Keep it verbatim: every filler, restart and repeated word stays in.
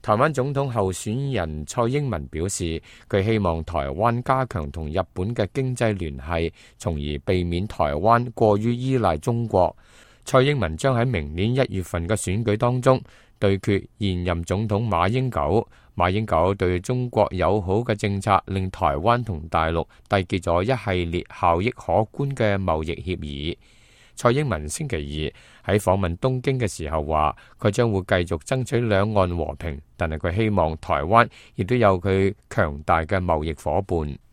台灣總統候選人蔡英文表示，佢希望台灣加強同日本嘅經濟聯繫，從而避免台灣過於依賴中國。蔡英文將喺明年一月份嘅選舉當中對決現任總統馬英九。馬英九對中國友好嘅政策，令台灣同大陸締結咗一系列效益可觀嘅貿易協議。蔡英文星期二喺訪問東京嘅時候話，佢將會繼續爭取兩岸和平，但係佢希望台灣亦都有佢強大嘅貿易夥伴。